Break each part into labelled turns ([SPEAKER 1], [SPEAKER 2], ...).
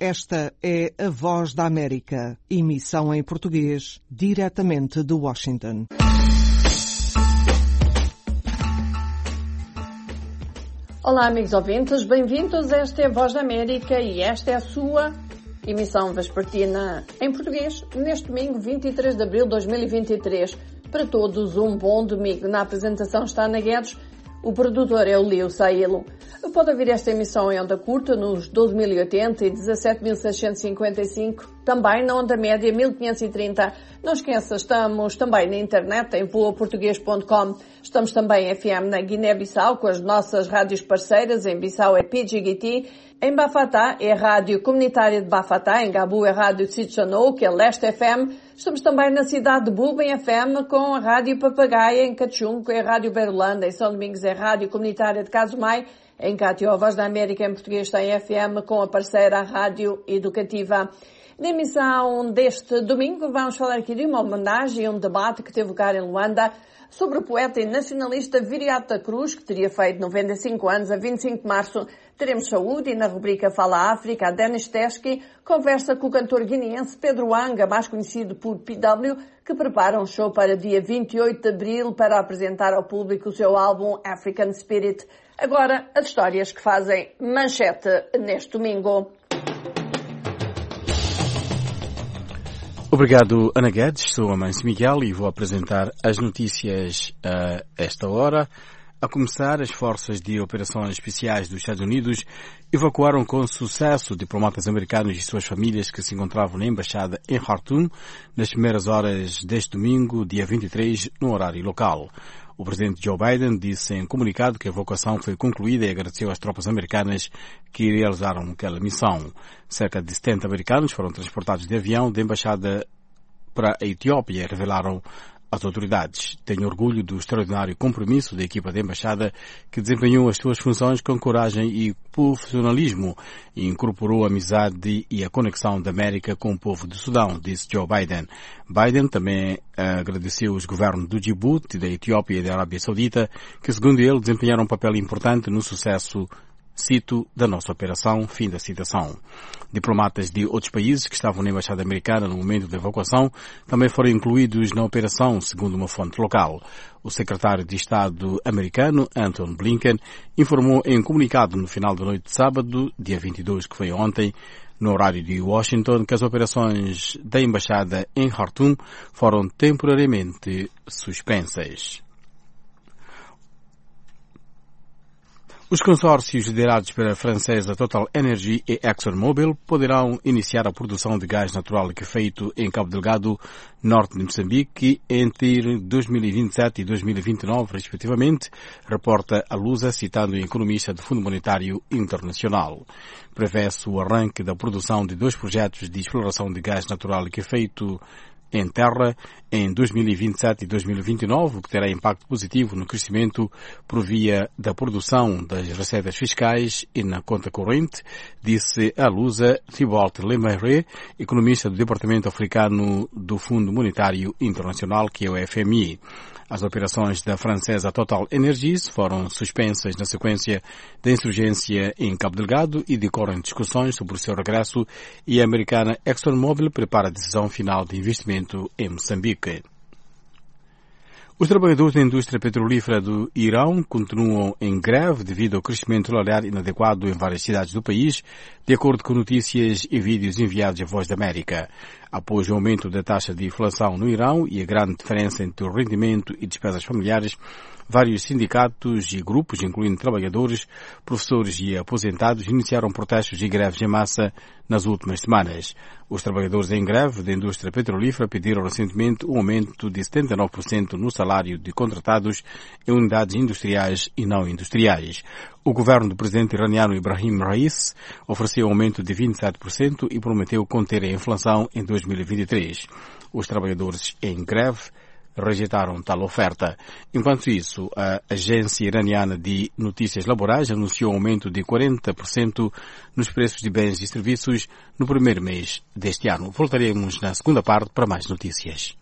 [SPEAKER 1] Esta é a Voz da América, emissão em português, diretamente de Washington.
[SPEAKER 2] Olá, amigos ouvintes, bem-vindos. Esta é a Voz da América e esta é a sua emissão vespertina em português, neste domingo, 23 de abril de 2023. Para todos, um bom domingo. Na apresentação está Ana Guedes, o produtor é o Leo Sailo. Pode ouvir esta emissão em onda curta nos 12.080 e 17.655, também na onda média 1.530. Não esqueça, estamos também na internet em voaportuguês.com. Estamos também em FM na Guiné-Bissau com as nossas rádios parceiras. Em Bissau é PGGT, em Bafatá é a Rádio Comunitária de Bafatá, em Gabu é a Rádio Tsidjanou, que é Leste FM. Estamos também na cidade de Buba, em FM, com a Rádio Papagaia, em Cachunco é a Rádio Berolanda, em São Domingos é a Rádio Comunitária de Casumai, em Cátio, a Voz da América em português está em FM, com a parceira Rádio Educativa. Na emissão deste domingo vamos falar aqui de uma homenagem e um debate que teve lugar em Luanda sobre o poeta e nacionalista Viriato da Cruz, que teria feito 95 anos a 25 de março. Teremos saúde e na rubrica Fala África, a Denis Teski conversa com o cantor guineense Pedro Anga, mais conhecido por PW, que prepara um show para dia 28 de abril para apresentar ao público o seu álbum African Spirit. Agora, as histórias que fazem manchete neste domingo.
[SPEAKER 3] Obrigado, Ana Guedes. Sou a Mãe Miguel e vou apresentar as notícias a esta hora. A começar, as forças de operações especiais dos Estados Unidos evacuaram com sucesso diplomatas americanos e suas famílias que se encontravam na embaixada em Khartoum nas primeiras horas deste domingo, dia 23, no horário local. O presidente Joe Biden disse em comunicado que a evacuação foi concluída e agradeceu às tropas americanas que realizaram aquela missão. Cerca de 70 americanos foram transportados de avião da embaixada para a Etiópia, revelaram as autoridades. Tenho orgulho do extraordinário compromisso da equipa da embaixada que desempenhou as suas funções com coragem e profissionalismo e incorporou a amizade e a conexão da América com o povo do Sudão, disse Joe Biden. Biden também agradeceu os governos do Djibouti, da Etiópia e da Arábia Saudita, que segundo ele desempenharam um papel importante no sucesso, cito, da nossa operação, fim da citação. Diplomatas de outros países que estavam na embaixada americana no momento da evacuação também foram incluídos na operação, segundo uma fonte local. O secretário de Estado americano, Antony Blinken, informou em um comunicado no final da noite de sábado, dia 22, que foi ontem, no horário de Washington, que as operações da embaixada em Khartoum foram temporariamente suspensas. Os consórcios liderados pela francesa Total Energy e ExxonMobil poderão iniciar a produção de gás natural liquefeito em Cabo Delgado, norte de Moçambique, entre 2027 e 2029, respectivamente, reporta a Lusa, citando o economista do Fundo Monetário Internacional. Prevê-se o arranque da produção de 2 projetos de exploração de gás natural liquefeito em terra em 2027 e 2029, o que terá impacto positivo no crescimento por via da produção das receitas fiscais e na conta corrente, disse a Lusa Thibault Lemerre, economista do Departamento Africano do Fundo Monetário Internacional, que é o FMI. As operações da francesa Total Energies foram suspensas na sequência da insurgência em Cabo Delgado e decorrem discussões sobre o seu regresso, e a americana ExxonMobil prepara a decisão final de investimento em Moçambique. Os trabalhadores da indústria petrolífera do Irão continuam em greve devido ao crescimento salarial inadequado em várias cidades do país, de acordo com notícias e vídeos enviados à Voz da América. Após o aumento da taxa de inflação no Irão e a grande diferença entre o rendimento e despesas familiares, vários sindicatos e grupos, incluindo trabalhadores, professores e aposentados, iniciaram protestos e greves em massa nas últimas semanas. Os trabalhadores em greve da indústria petrolífera pediram recentemente um aumento de 79% no salário de contratados em unidades industriais e não industriais. O governo do presidente iraniano Ibrahim Raisi ofereceu um aumento de 27% e prometeu conter a inflação em 2023. Os trabalhadores em greve rejeitaram tal oferta. Enquanto isso, a agência iraniana de notícias laborais anunciou um aumento de 40% nos preços de bens e serviços no primeiro mês deste ano. Voltaremos na segunda parte para mais notícias.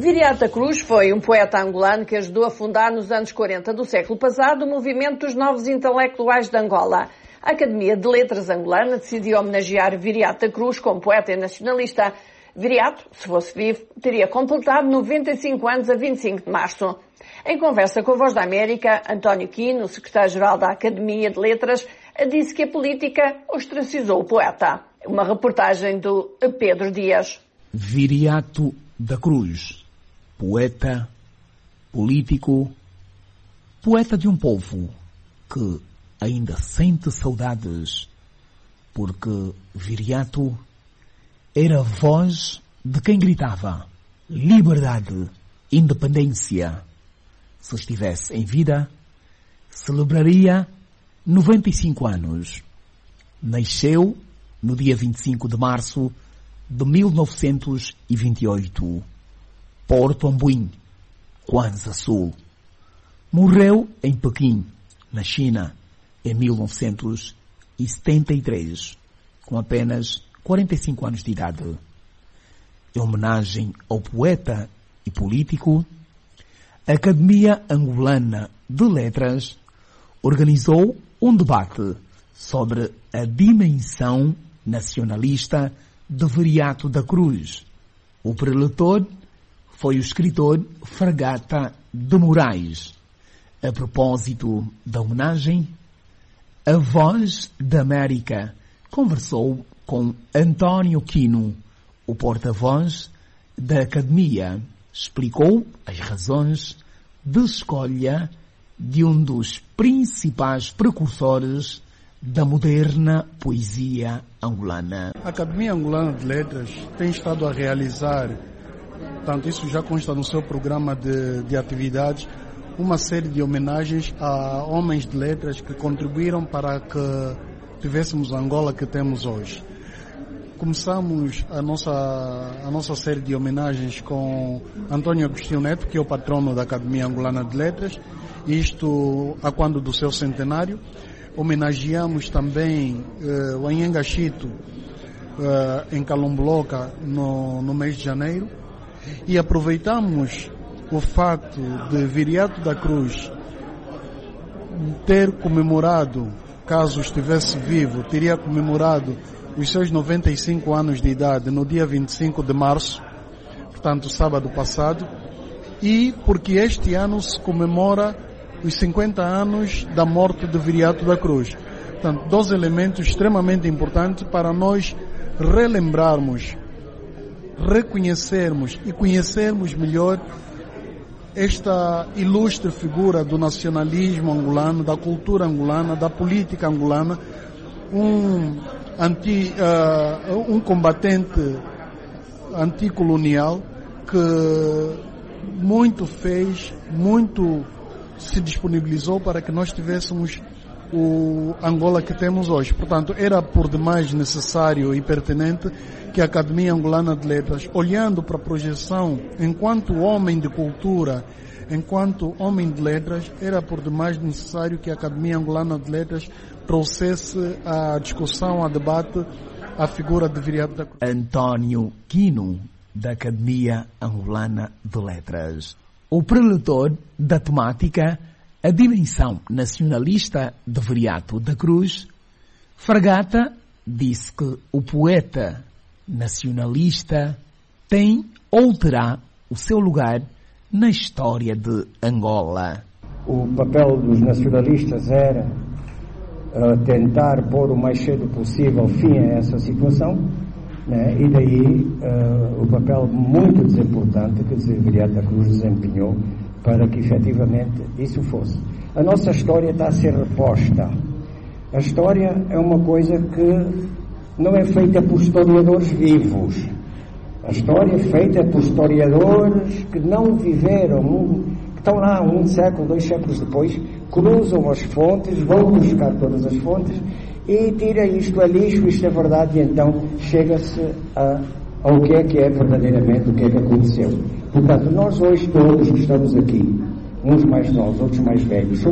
[SPEAKER 2] Viriato da Cruz foi um poeta angolano que ajudou a fundar nos anos 40 do século passado o movimento dos novos intelectuais de Angola. A Academia de Letras angolana decidiu homenagear Viriato da Cruz como poeta e nacionalista. Viriato, se fosse vivo, teria completado 95 anos a 25 de março. Em conversa com a Voz da América, António Quino, secretário-geral da Academia de Letras, disse que a política ostracizou o poeta. Uma reportagem do Pedro Dias.
[SPEAKER 4] Viriato da Cruz, poeta, político, poeta de um povo que ainda sente saudades, porque Viriato era a voz de quem gritava liberdade, independência. Se estivesse em vida, celebraria 95 anos. Nasceu no dia 25 de março de 1928, Porto Ambuim, Kwanza Sul. Morreu em Pequim, na China, em 1973, com apenas 45 anos de idade. Em homenagem ao poeta e político, a Academia Angolana de Letras organizou um debate sobre a dimensão nacionalista de Viriato da Cruz. O preletor foi o escritor Fragata de Moraes. A propósito da homenagem, a Voz da América conversou com António Quino, o porta-voz da Academia. Explicou as razões de escolha de um dos principais precursores da moderna poesia angolana.
[SPEAKER 5] A Academia Angolana de Letras tem estado a realizar, tanto isso já consta no seu programa de atividades, uma série de homenagens a homens de letras que contribuíram para que tivéssemos a Angola que temos hoje. Começamos a nossa série de homenagens com Antônio Agostinho Neto, que é o patrono da Academia Angolana de Letras, isto a quando do seu centenário. Homenageamos também o Anhenga Chito em Calomboloca no mês de janeiro, e aproveitamos o facto de Viriato da Cruz ter comemorado, caso estivesse vivo, teria comemorado os seus 95 anos de idade no dia 25 de março, portanto sábado passado, e porque este ano se comemora os 50 anos da morte de Viriato da Cruz. Portanto, dois elementos extremamente importantes para nós relembrarmos, reconhecermos e conhecermos melhor esta ilustre figura do nacionalismo angolano, da cultura angolana, da política angolana, um combatente anticolonial que muito fez, muito se disponibilizou para que nós tivéssemos o Angola que temos hoje. Portanto, era por demais necessário e pertinente que a Academia Angolana de Letras, olhando para a projeção enquanto homem de cultura, enquanto homem de letras, era por demais necessário que a Academia Angolana de Letras trouxesse à discussão, a debate, a figura de Viriato da Cruz.
[SPEAKER 4] António Quino, da Academia Angolana de Letras. O preletor da temática, a dimensão nacionalista de Viriato da Cruz, Fragata disse que o poeta nacionalista tem ou terá o seu lugar na história de Angola.
[SPEAKER 6] O papel dos nacionalistas era tentar pôr o mais cedo possível fim a essa situação, né? E daí o papel muito desimportante que Viriato da Cruz desempenhou para que efetivamente isso fosse. A nossa história está a ser reposta. A história é uma coisa que não é feita por historiadores vivos. A história é feita por historiadores que não viveram, que estão lá um século, 2 séculos depois, cruzam as fontes, vão buscar todas as fontes e tira isto a lixo, isto é verdade, e então chega-se ao que é verdadeiramente o que é que aconteceu. Portanto, nós hoje todos que estamos aqui, uns mais novos, outros mais velhos,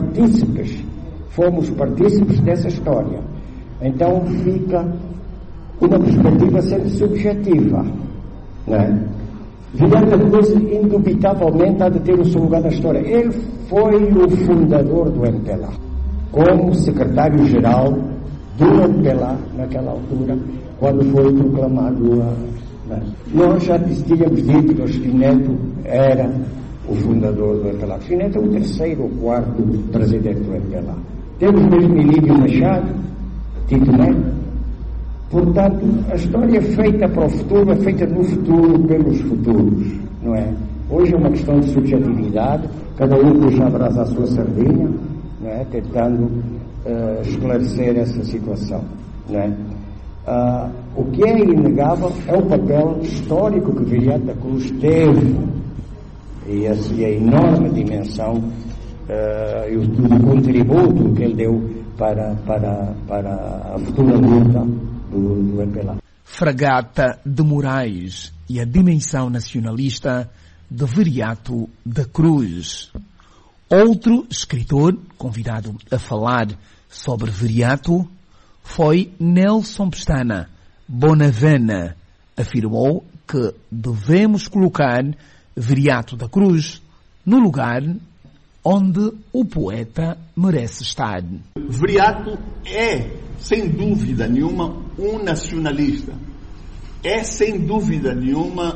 [SPEAKER 6] fomos partícipes dessa história. Então fica uma perspectiva sempre subjetiva, não é? Viriato da Cruz, indubitavelmente, há de ter o seu lugar na história. Ele foi o fundador do MPLA, como secretário-geral do MPLA, naquela altura, quando foi proclamado Nós já tínhamos dito que o Spinetto era o fundador do MPLA. O Spinetto é o terceiro ou quarto presidente do MPLA. Temos mesmo Emílio Machado, Tito Neto. Portanto, a história é feita para o futuro, é feita no futuro, pelos futuros, não é? Hoje é uma questão de subjetividade, cada um puxa a brasa à sua sardinha, não é? Tentando esclarecer essa situação, não é? O que é inegável é o papel histórico que Viriato da Cruz teve e a enorme dimensão e o contributo que ele deu para a futura luta do MPLA.
[SPEAKER 4] Fragata de Moraes e a dimensão nacionalista de Viriato da Cruz. Outro escritor convidado a falar sobre Viriato foi Nelson Pestana. Bonavena afirmou que devemos colocar Viriato da Cruz no lugar onde o poeta merece estar.
[SPEAKER 7] Viriato é, sem dúvida nenhuma, um nacionalista. É, sem dúvida nenhuma,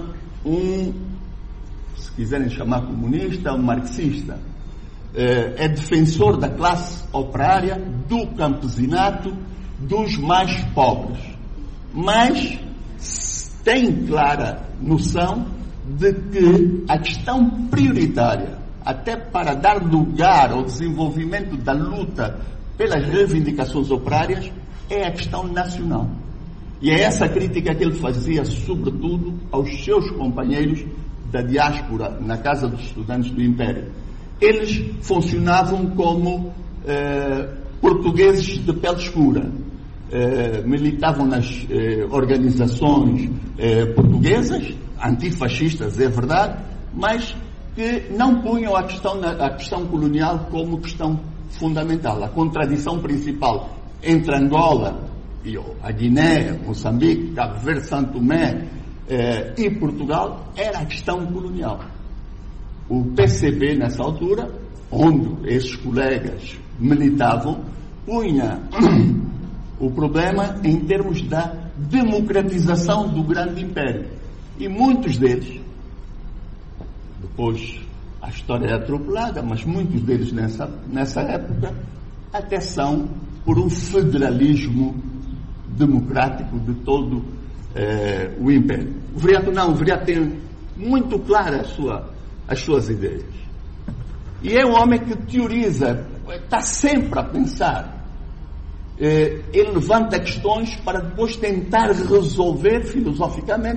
[SPEAKER 7] se quiserem chamar comunista, um marxista. É defensor da classe operária, do campesinato, dos mais pobres. Mas tem clara noção de que a questão prioritária, até para dar lugar ao desenvolvimento da luta pelas reivindicações operárias, é a questão nacional. E é essa crítica que ele fazia, sobretudo, aos seus companheiros da diáspora na Casa dos Estudantes do Império. Eles funcionavam como portugueses de pele escura. Militavam nas organizações portuguesas, antifascistas, é verdade, mas que não punham a questão colonial como questão fundamental. A contradição principal entre Angola e a Guiné, Moçambique, Cabo Verde, São Tomé e Portugal era a questão colonial. O PCB, nessa altura, onde esses colegas militavam, punha o problema em termos da democratização do grande império. E muitos deles, depois a história é atropelada, mas muitos deles nessa época até são por um federalismo democrático de todo o império. O Viriato não, o Viriato tem muito claras as suas ideias. E é um homem que teoriza, está sempre a pensar. Ele levanta questões para depois tentar resolver filosoficamente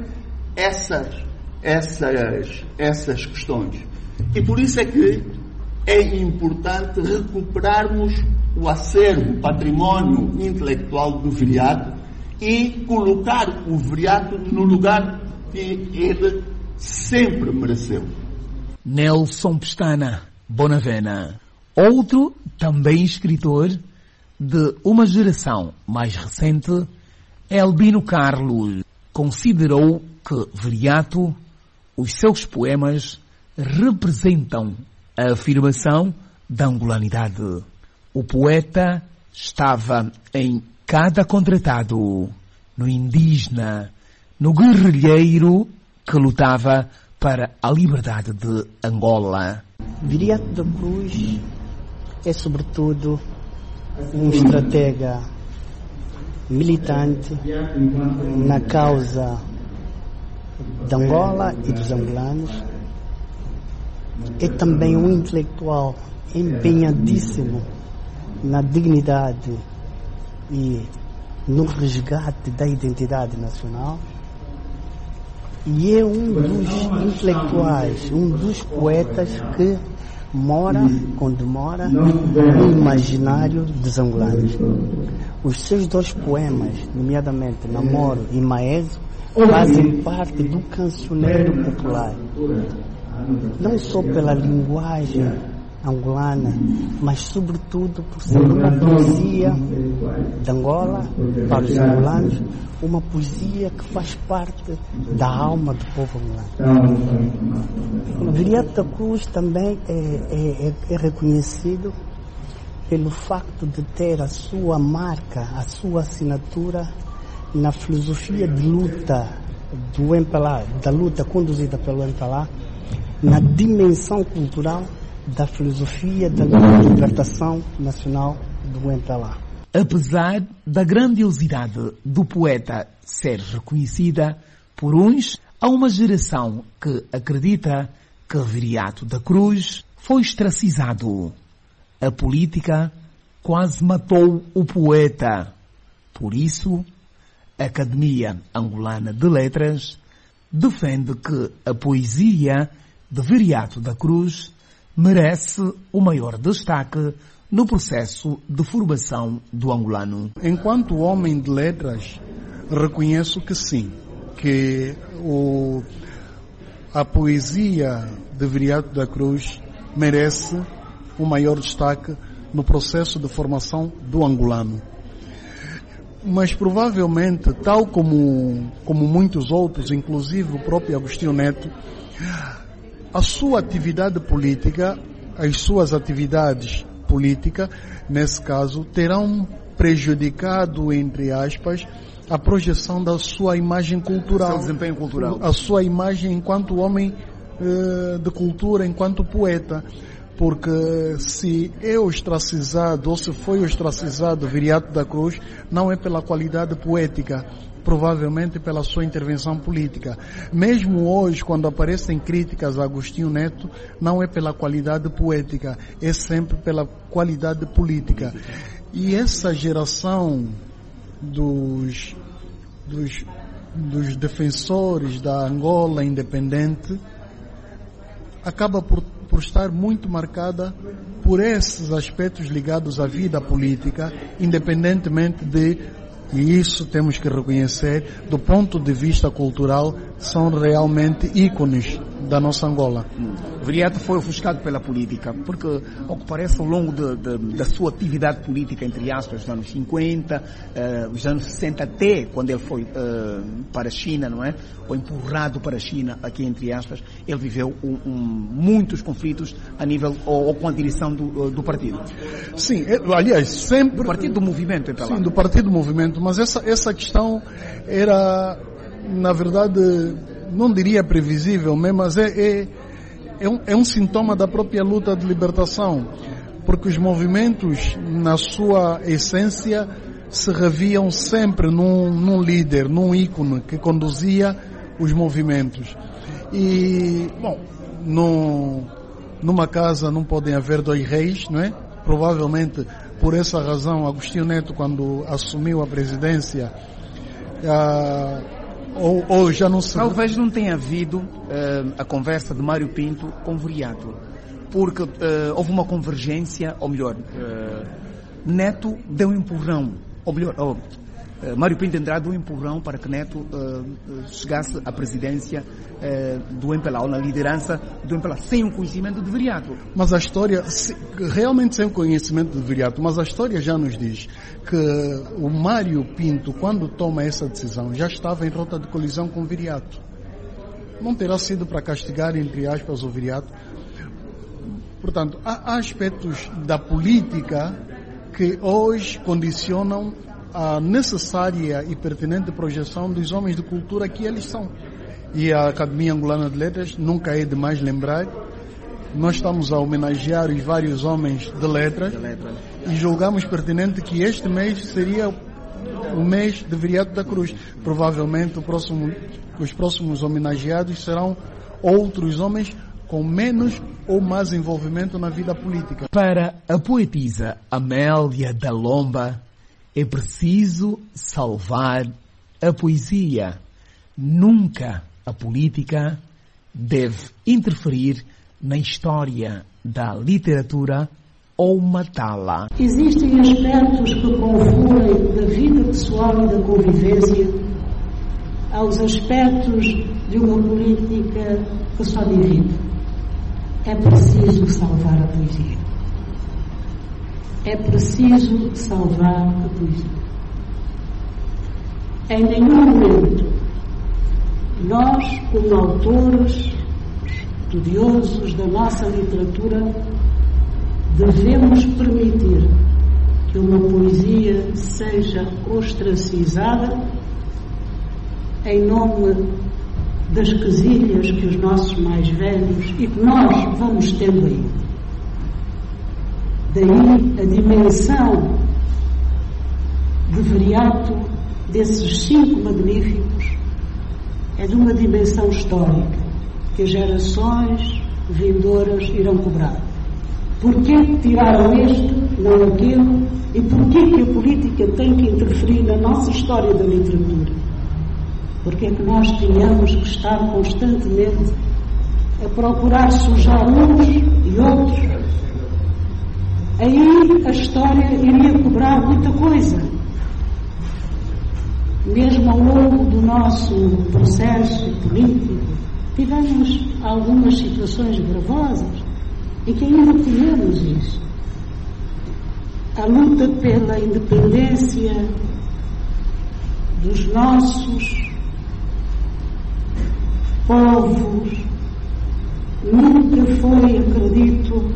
[SPEAKER 7] essas questões. E por isso é que é importante recuperarmos o acervo, o património intelectual do Viriato e colocar o Viriato no lugar que ele sempre mereceu.
[SPEAKER 4] Nelson Pestana, Bonavena. Outro também escritor de uma geração mais recente, Albino Carlos, considerou que Viriato, os seus poemas representam a afirmação da angolanidade. O poeta estava em cada contratado, no indígena, no guerrilheiro que lutava para a liberdade de Angola.
[SPEAKER 8] Viriato da Cruz é sobretudo um estratega militante na causa de Angola e dos angolanos. É também um intelectual empenhadíssimo na dignidade e no resgate da identidade nacional. E é um dos intelectuais, um dos poetas que quando mora no imaginário dos angolanos. Os seus dois poemas, nomeadamente Namoro e Maeso, fazem parte do cancioneiro popular. Não só pela linguagem angolana, mas sobretudo por ser uma poesia de Angola, para os angolanos, uma poesia que faz parte da alma do povo angolano. Viriato da Cruz também é reconhecido pelo facto de ter a sua marca, a sua assinatura na filosofia de luta do MPLA, da luta conduzida pelo MPLA, na dimensão cultural da filosofia da libertação nacional do MPLA.
[SPEAKER 4] Apesar da grandiosidade do poeta ser reconhecida por uns, há uma geração que acredita que Viriato da Cruz foi ostracizado. A política quase matou o poeta. Por isso, a Academia Angolana de Letras defende que a poesia de Viriato da Cruz merece o maior destaque no processo de formação do angolano.
[SPEAKER 5] Enquanto homem de letras, reconheço que sim, que a poesia de Viriato da Cruz merece o maior destaque no processo de formação do angolano. Mas provavelmente, tal como muitos outros, inclusive o próprio Agostinho Neto, a sua atividade política, as suas atividades políticas, nesse caso, terão prejudicado, entre aspas, a projeção da sua imagem cultural.
[SPEAKER 4] Seu desempenho cultural.
[SPEAKER 5] A sua imagem enquanto homem de cultura, enquanto poeta. Porque se é ostracizado, ou se foi ostracizado Viriato da Cruz, não é pela qualidade poética, provavelmente pela sua intervenção política. Mesmo hoje, quando aparecem críticas a Agostinho Neto, não é pela qualidade poética, é sempre pela qualidade política. E essa geração dos defensores da Angola independente acaba por estar muito marcada por esses aspectos ligados à vida política, independentemente de, e isso temos que reconhecer, do ponto de vista cultural, são realmente ícones da nossa Angola.
[SPEAKER 4] Viriato foi ofuscado pela política, porque, ao que parece, ao longo da sua atividade política, entre aspas, nos anos 50, os anos 60, até quando ele foi para a China, não é? Ou empurrado para a China, aqui entre aspas, ele viveu muitos conflitos a nível, ou com a direção do partido.
[SPEAKER 5] Sim, aliás, sempre...
[SPEAKER 4] Do partido do movimento, então.
[SPEAKER 5] Sim, do partido do movimento, mas essa questão era, na verdade, não diria previsível mesmo, mas é um sintoma da própria luta de libertação, porque os movimentos, na sua essência, se reviam sempre num líder, num ícone que conduzia os movimentos. E, bom, numa casa não podem haver dois reis, não é? Provavelmente, por essa razão, Agostinho Neto, quando assumiu a presidência, ou já não se...
[SPEAKER 4] Talvez não tenha havido a conversa de Mário Pinto com Viriato, porque houve uma convergência, ou melhor, Neto deu um empurrão, ou melhor, Mário Pinto Andrade deu um empurrão para que Neto chegasse à presidência do MPLA, ou na liderança do MPLA, sem o conhecimento de Viriato.
[SPEAKER 5] Mas a história, realmente sem o conhecimento de Viriato, mas a história já nos diz que o Mário Pinto, quando toma essa decisão, já estava em rota de colisão com Viriato. Não terá sido para castigar, entre aspas, o Viriato. Portanto, há aspectos da política que hoje condicionam a necessária e pertinente projeção dos homens de cultura que eles são. E a Academia Angolana de Letras, nunca é demais lembrar, nós estamos a homenagear os vários homens de letras e julgamos pertinente que este mês seria o mês de Viriato da Cruz. Provavelmente os próximos homenageados serão outros homens com menos ou mais envolvimento na vida política.
[SPEAKER 4] Para a poetisa Amélia da Lomba, é preciso salvar a poesia. Nunca a política deve interferir na história da literatura ou matá-la.
[SPEAKER 9] Existem aspectos que confluem da vida pessoal e da convivência aos aspectos de uma política que só divide. É preciso salvar a poesia. é preciso salvar a poesia. Em nenhum momento nós, como autores, estudiosos da nossa literatura, devemos permitir que uma poesia seja ostracizada em nome das quesilhas que os nossos mais velhos e que nós vamos tendo aí. Daí a dimensão de Viriato desses 5 magníficos é de uma dimensão histórica que as gerações vindouras irão cobrar. Porquê que tiraram este, não aquele, e porquê que a política tem que interferir na nossa história da literatura? Porquê que nós tínhamos que estar constantemente a procurar sujar uns e outros? Aí a história iria cobrar muita coisa. Mesmo ao longo do nosso processo político, tivemos algumas situações gravosas em que ainda temos isso. A luta pela independência dos nossos povos nunca foi, acredito,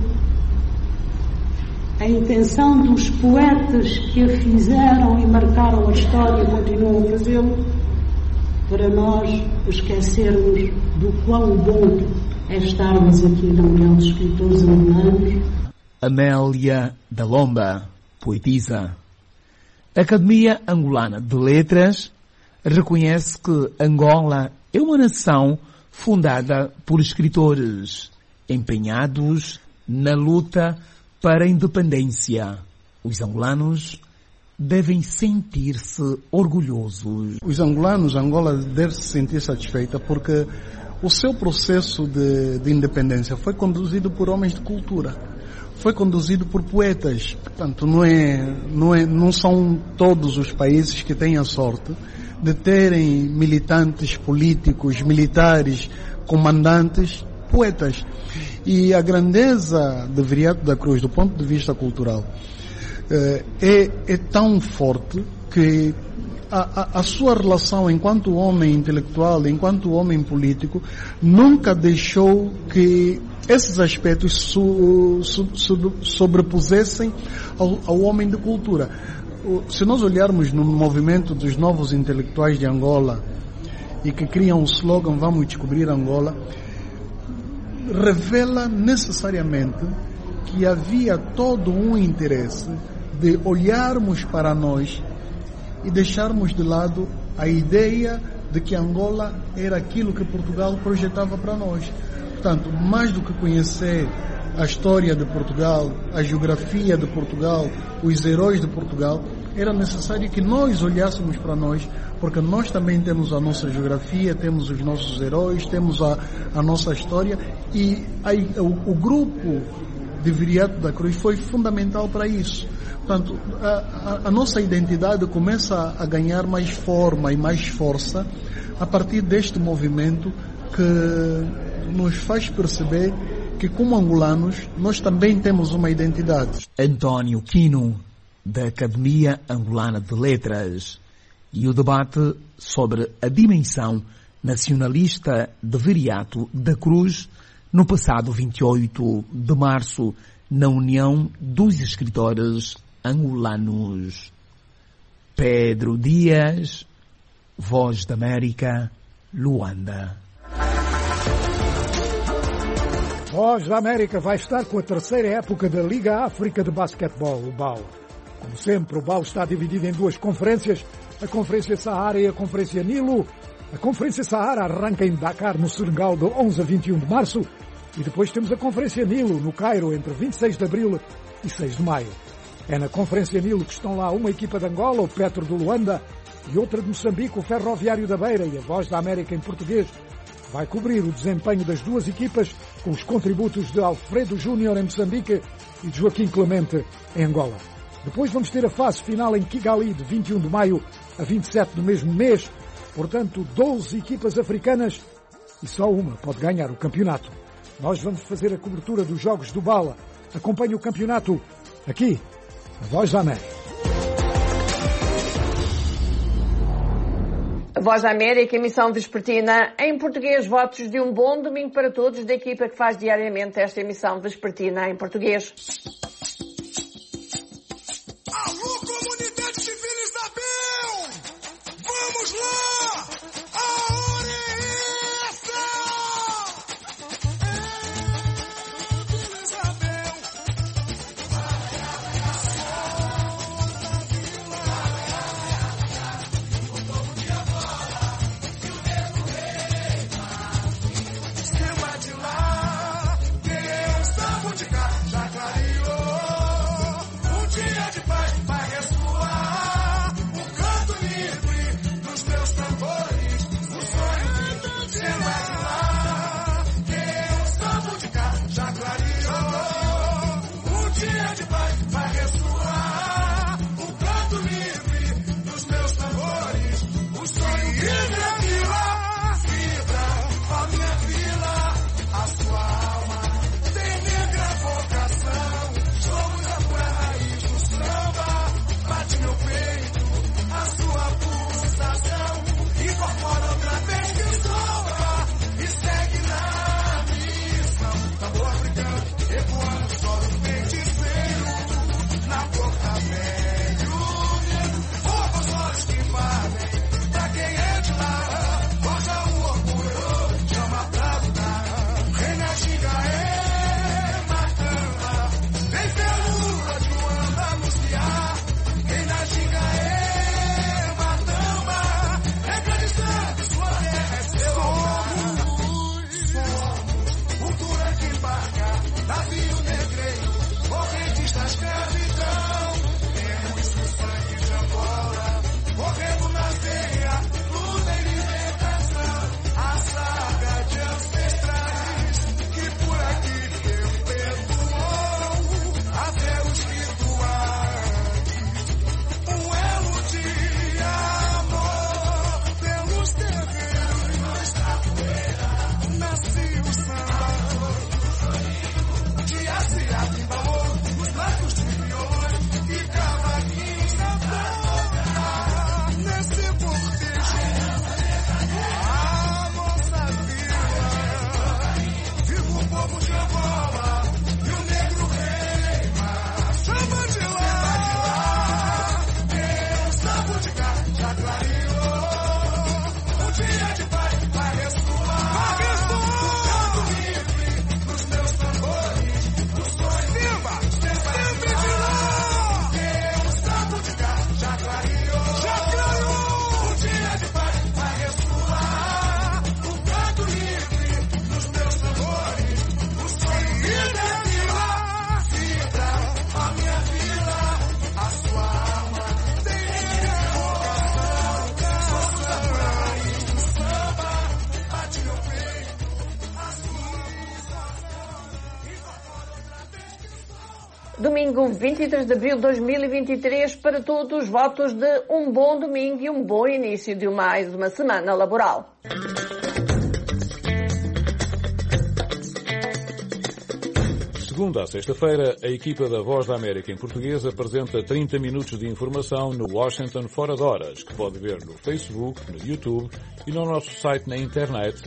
[SPEAKER 9] a intenção dos poetas que a fizeram e marcaram a história e continuam a fazê-lo, para nós esquecermos do quão bom é estarmos aqui na União dos Escritores Angolanos.
[SPEAKER 4] Amélia da Lomba, poetisa. A Academia Angolana de Letras reconhece que Angola é uma nação fundada por escritores empenhados na luta para a independência. Os angolanos devem sentir-se orgulhosos.
[SPEAKER 5] Os angolanos, Angola deve se sentir satisfeita porque o seu processo de independência foi conduzido por homens de cultura, foi conduzido por poetas. Portanto, não são todos os países que têm a sorte de terem militantes políticos, militares, comandantes, poetas. E a grandeza de Viriato da Cruz, do ponto de vista cultural, é tão forte que a sua relação enquanto homem intelectual, enquanto homem político, nunca deixou que esses aspectos sobrepusessem ao homem de cultura. Se nós olharmos no movimento dos novos intelectuais de Angola e que criam o slogan "Vamos descobrir Angola", revela necessariamente que havia todo um interesse de olharmos para nós e deixarmos de lado a ideia de que Angola era aquilo que Portugal projetava para nós. Portanto, mais do que conhecer a história de Portugal, a geografia de Portugal, os heróis de Portugal, era necessário que nós olhássemos para nós, porque nós também temos a nossa geografia, temos os nossos heróis, temos a nossa história, e o grupo de Viriato da Cruz foi fundamental para isso. Portanto, a nossa identidade começa a ganhar mais forma e mais força a partir deste movimento que nos faz perceber que, como angolanos, nós também temos uma identidade.
[SPEAKER 4] António Quino, da Academia Angolana de Letras, e o debate sobre a dimensão nacionalista de Viriato da Cruz no passado 28 de março na União dos Escritores Angolanos. Pedro Dias, Voz da América, Luanda.
[SPEAKER 10] Voz da América vai estar com a terceira época da Liga África de Basquetebol, o BAL. Como sempre, o BAL está dividido em duas conferências, a Conferência Sahara e a Conferência Nilo. A Conferência Sahara arranca em Dakar, no Senegal, de 11 a 21 de março, e depois temos a Conferência Nilo, no Cairo, entre 26 de abril e 6 de maio. É na Conferência Nilo que estão lá uma equipa de Angola, o Petro de Luanda, e outra de Moçambique, o Ferroviário da Beira, e a Voz da América em português vai cobrir o desempenho das duas equipas com os contributos de Alfredo Júnior em Moçambique e de Joaquim Clemente em Angola. Depois vamos ter a fase final em Kigali de 21 de maio a 27 do mesmo mês. Portanto, 12 equipas africanas e só uma pode ganhar o campeonato. Nós vamos fazer a cobertura dos jogos do BAL. Acompanhe o campeonato aqui Voz da América.
[SPEAKER 2] Voz da América, emissão vespertina em português. Votos de um bom domingo para todos da equipa que faz diariamente esta emissão vespertina em português.
[SPEAKER 11] Alô, comunidade civil Isabel! Vamos lá! A hora é essa! Vila Isabel! Cima de lá, Deus sabe de cá, já clareou. Um dia de paz vai ressoar, o canto livre dos meus tambores, o sonho cima de lá, Deus sabe de cá, já clareou. Um dia de paz vai ressoar, o canto livre dos meus tambores, o sonho vibra, a minha vila, a sua alma tem negra vocação. Somos a pura raiz do samba, bate meu peito, a sua pulsação. Incorpora outra vez que sopra e segue na missão. Tambor africano, ecoando só no feiticeiro, na boca velho negro. Poucos olhos que valem pra quem é de lá. Forja o orgulho, chama pra lutar. Reina Ginga é Macamba, vem pelo de Uanda anunciar. Reina Ginga é Matamba, é grande santo, sua terra é seu altar. Somos cultura que embarca, navio negreiro, correntes da escravidão. Temos o sangue de Angola, correndo na veia, luta e libertação. A saga de ancestrais que por aqui Deus perdoou. Até os rituais, um elo de amor pelos terreiros da poeira. Nasce o samba de Ásia, Timbaú, os marcos de violões e cavaquinhos na boca. Nesse cortejo, a nossa vila, viva o povo de Angola e o negro reima. Chama de lá, Deus sabe de cá, já clareou. Um dia de paz vai ressoar, canto livre dos meus tambores, do sonho sempre de lá. Deus sabe de cá, já clareou. Um dia de paz vai ressoar, o canto livre dos meus tambores, o sonho vibra, a minha vila, a sua alma tem negra vocação. Somos a pura raiz do samba, bate meu peito, a sua pulsação. Incorpora outra vez que sopra.
[SPEAKER 2] Domingo 23 de abril de 2023, para todos, votos de um bom domingo e um bom início de mais uma semana laboral.
[SPEAKER 12] Segunda a sexta-feira, a equipa da Voz da América em português apresenta 30 minutos de informação no Washington Fora de Horas, que pode ver no Facebook, no YouTube e no nosso site na internet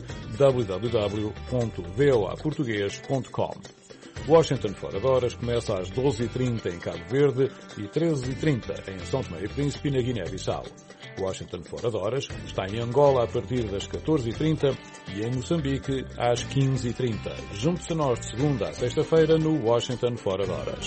[SPEAKER 12] www.voaportugues.com. Washington Fora de Horas começa às 12h30 em Cabo Verde e 13h30 em São Tomé e Príncipe, na Guiné-Bissau. Washington Fora de Horas está em Angola a partir das 14h30 e em Moçambique às 15h30. Junte-se a nós de segunda a sexta-feira no Washington Fora de Horas.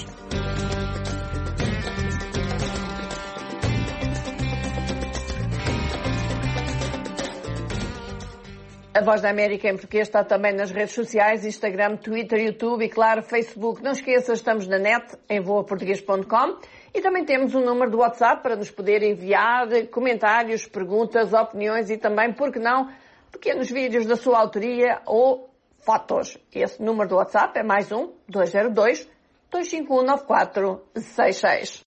[SPEAKER 2] A Voz da América em português está também nas redes sociais, Instagram, Twitter, YouTube e, claro, Facebook. Não esqueça, estamos na net, em voaportugues.com. E também temos um número do WhatsApp para nos poder enviar comentários, perguntas, opiniões e também, por que não, pequenos vídeos da sua autoria ou fotos. Esse número do WhatsApp é mais 1-202-251-9466.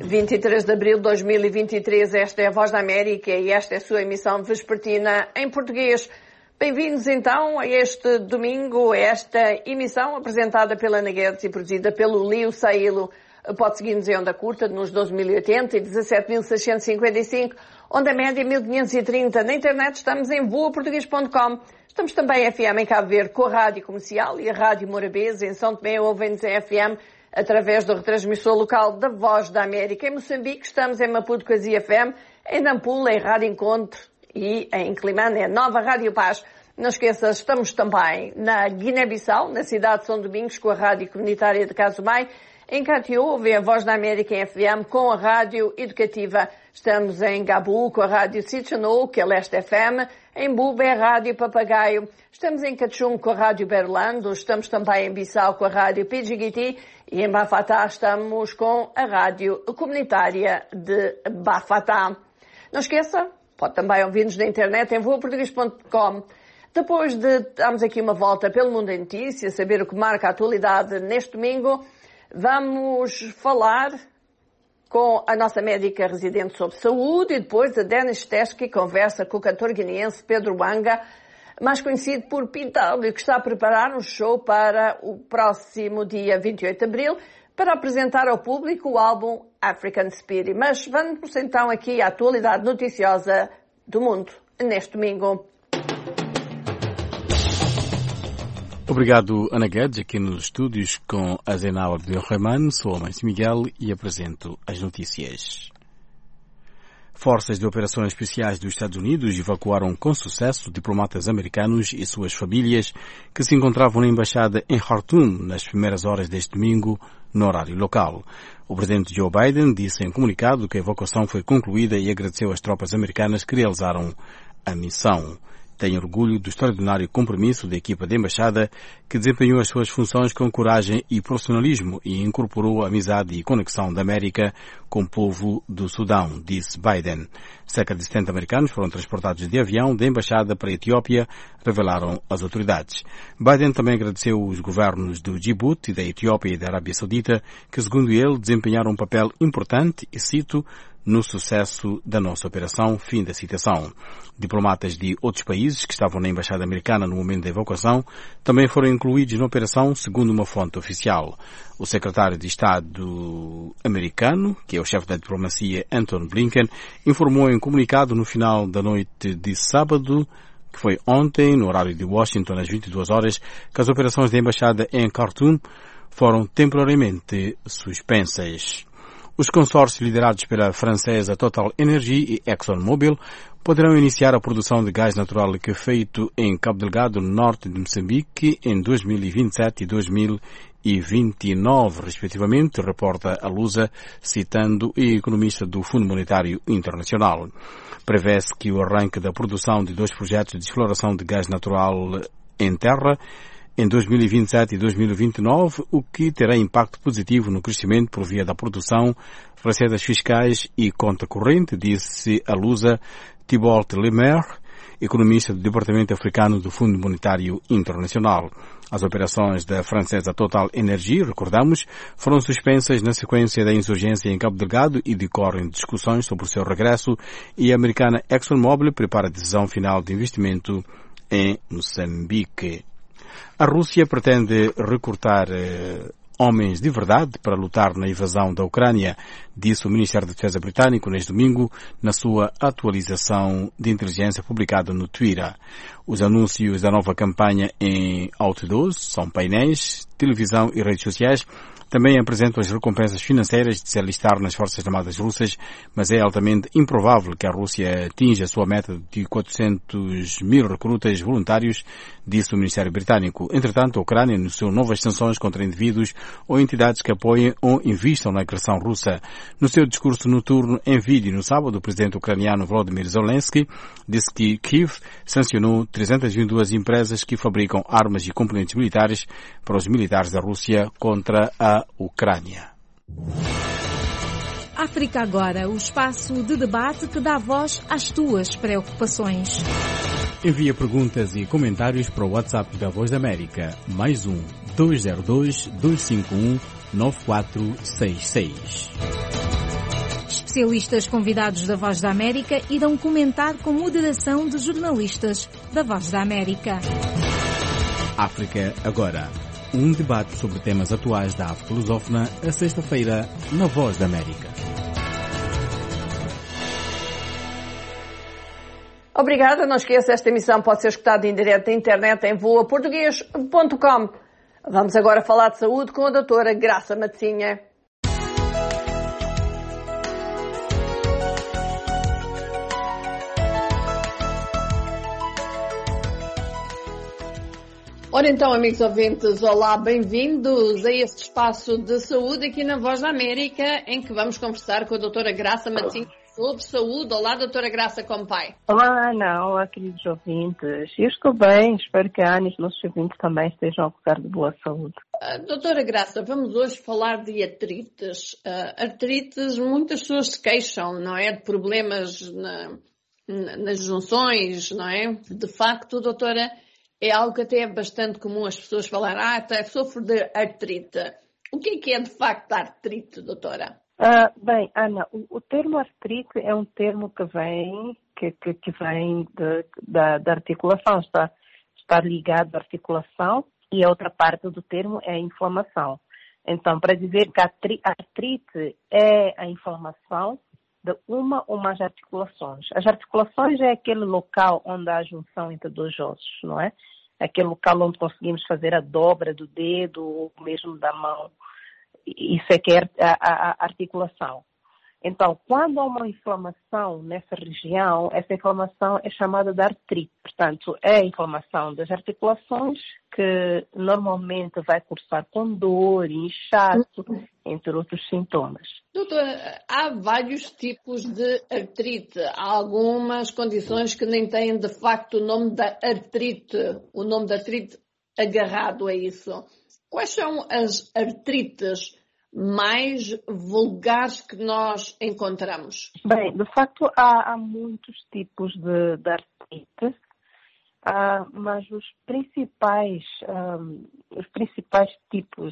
[SPEAKER 2] 23 de abril de 2023, esta é a Voz da América e esta é a sua emissão vespertina em português. Bem-vindos então a este domingo, a esta emissão apresentada pela Ana Guedes e produzida pelo Lio Sailo. Pode seguir-nos em onda curta nos 12.080 e 17.655, onda média 1.530. Na internet estamos em voaportuguês.com. Estamos também em FM em Cabo Verde com a Rádio Comercial e a Rádio Morabeza. Em São Tomé ouvem-nos em FM através do retransmissor local da Voz da América. Em Moçambique estamos em Maputo com a ZFM, em Nampula em Rádio Encontro e em Climane, Nova Rádio Paz. Não esqueça, estamos também na Guiné-Bissau, na cidade de São Domingos, com a Rádio Comunitária de Casumai. Em Catió, ouvem a Voz da América em FM com a Rádio Educativa. Estamos em Gabu com a Rádio Sitchanou, que é Leste FM. Em Buba é a Rádio Papagaio. Estamos em Cachum com a Rádio Berlando. Estamos também em Bissau com a Rádio Pidjigiti. E em Bafatá estamos com a Rádio Comunitária de Bafatá. Não esqueça, pode também ouvir-nos na internet em voaportuguês.com. Depois de darmos aqui uma volta pelo mundo em notícias, saber o que marca a atualidade neste domingo, vamos falar com a nossa médica residente sobre saúde e depois a Denis Teske conversa com o cantor guineense Pedro Wanga, mais conhecido por Pintalho, que está a preparar um show para o próximo dia 28 de abril para apresentar ao público o álbum African Spirit. Mas vamos então aqui à atualidade noticiosa do mundo neste domingo.
[SPEAKER 3] Obrigado, Ana Guedes, aqui nos estúdios com a Zenau Abdelrahman. Sou o Mãe Miguel e apresento as notícias. Forças de operações especiais dos Estados Unidos evacuaram com sucesso diplomatas americanos e suas famílias que se encontravam na embaixada em Khartoum nas primeiras horas deste domingo, no horário local. O presidente Joe Biden disse em comunicado que a evacuação foi concluída e agradeceu às tropas americanas que realizaram a missão. Tem orgulho do extraordinário compromisso da equipa da embaixada que desempenhou as suas funções com coragem e profissionalismo e incorporou a amizade e conexão da América com o povo do Sudão, disse Biden. Cerca de 70 americanos foram transportados de avião da embaixada para a Etiópia, revelaram as autoridades. Biden também agradeceu os governos do Djibouti, da Etiópia e da Arábia Saudita, que, segundo ele, desempenharam um papel importante, e cito, no sucesso da nossa operação, fim da citação. Diplomatas de outros países que estavam na embaixada americana no momento da evacuação também foram incluídos na operação, segundo uma fonte oficial. O secretário de Estado americano, que é o chefe da diplomacia Antony Blinken, informou em comunicado no final da noite de sábado, que foi ontem, no horário de Washington, às 22 horas, que as operações da embaixada em Khartoum foram temporariamente suspensas. Os consórcios liderados pela francesa Total Energy e ExxonMobil poderão iniciar a produção de gás natural liquefeito em Cabo Delgado, no norte de Moçambique, em 2027 e 2029, respectivamente, reporta a Lusa, citando o economista do Fundo Monetário Internacional. Prevê-se que o arranque da produção de 2 projetos de exploração de gás natural em terra em 2027 e 2029, o que terá impacto positivo no crescimento por via da produção, receitas fiscais e conta corrente, disse a Lusa Thibault Lemaire, economista do Departamento Africano do Fundo Monetário Internacional. As operações da francesa Total Energy, recordamos, foram suspensas na sequência da insurgência em Cabo Delgado e decorrem discussões sobre o seu regresso, e a americana ExxonMobil prepara a decisão final de investimento em Moçambique. A Rússia pretende recrutar homens de verdade para lutar na invasão da Ucrânia, disse o Ministério da Defesa britânico neste domingo na sua atualização de inteligência publicada no Twitter. Os anúncios da nova campanha em outdoors, são painéis, televisão e redes sociais, também apresentam as recompensas financeiras de se alistar nas Forças Armadas Russas, mas é altamente improvável que a Rússia atinja a sua meta de 400.000 recrutas voluntários, disse o Ministério Britânico. Entretanto, a Ucrânia anunciou novas sanções contra indivíduos ou entidades que apoiem ou invistam na agressão russa. No seu discurso noturno em vídeo no sábado, o presidente ucraniano Volodymyr Zelensky disse que Kiev sancionou 322 empresas que fabricam armas e componentes militares para os militares da Rússia contra a Ucrânia.
[SPEAKER 13] África Agora, o espaço de debate que dá voz às tuas preocupações.
[SPEAKER 3] Envia perguntas e comentários para o WhatsApp da Voz da América, +1 202 251 9466.
[SPEAKER 13] Especialistas convidados da Voz da América irão comentar com moderação de jornalistas da Voz da América.
[SPEAKER 3] África Agora. Um debate sobre temas atuais da África lusófona, a sexta-feira, na Voz da América.
[SPEAKER 2] Obrigada. Não esqueça, esta emissão pode ser escutada em direto na internet em voaportuguês.com. Vamos agora falar de saúde com a doutora Graça Matezinha. Ora então, amigos ouvintes, olá, bem-vindos a este espaço de saúde aqui na Voz da América, em que vamos conversar com a doutora Graça Matezinha sobre saúde. Olá, doutora Graça, como vai?
[SPEAKER 14] Olá, Ana, olá, queridos ouvintes. Eu estou bem, espero que a Ana e os nossos ouvintes também estejam a gozar de boa saúde.
[SPEAKER 2] Doutora Graça, vamos hoje falar de artrites. Artrites, muitas pessoas se queixam, não é? De problemas nas junções, não é? De facto, doutora, é algo que até é bastante comum as pessoas falarem, sofro de artrite. O que é de facto a artrite, doutora?
[SPEAKER 14] Bem, Ana, o termo artrite é um termo que vem da articulação, está ligado à articulação, e a outra parte do termo é a inflamação. Então, para dizer que a artrite é a inflamação de uma ou mais articulações. As articulações é aquele local onde há a junção entre dois ossos, não é? Aquele local onde conseguimos fazer a dobra do dedo ou mesmo da mão. Isso é que é a articulação. Então, quando há uma inflamação nessa região, essa inflamação é chamada de artrite. Portanto, é a inflamação das articulações que normalmente vai cursar com dor, inchaço, entre outros sintomas.
[SPEAKER 2] Doutora, há vários tipos de artrite. Há algumas condições que nem têm, de facto, o nome da artrite, o nome da artrite agarrado a isso. Quais são as artrites mais vulgares que nós encontramos?
[SPEAKER 14] Bem, de facto há muitos tipos de artrite, mas os principais tipos